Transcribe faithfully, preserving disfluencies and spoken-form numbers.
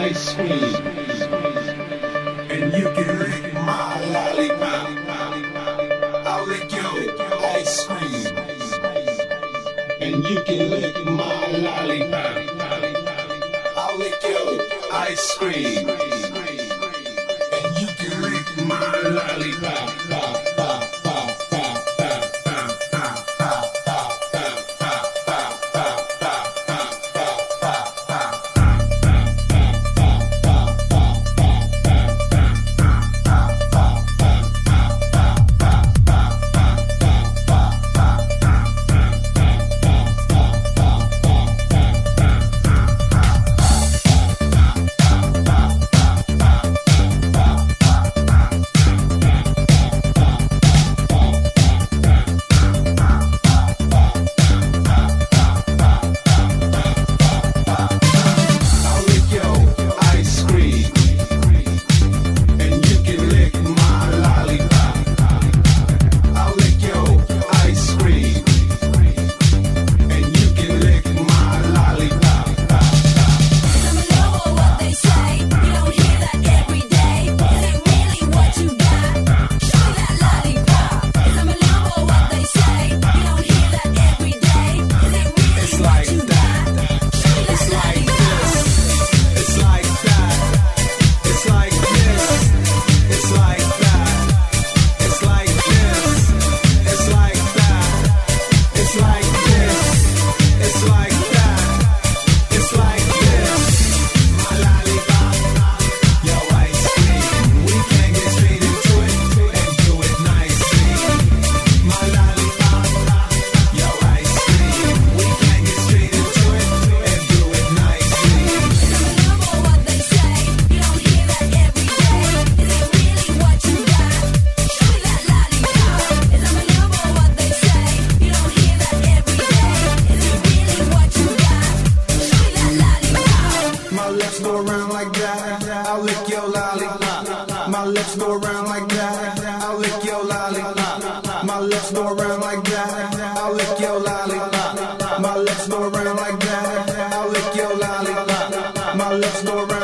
ice cream, and you can lick my lollipop. I'll lick your ice cream, and you can lick my lollipop. I'll lick your ice cream, and you can lick my lollipop. I'll lick your lollipop. My lips go around like that. I'll lick your lollipop. My lips go around like that. I'll lick your lollipop. My lips go around like that. I'll lick your lollipop. My lips go around.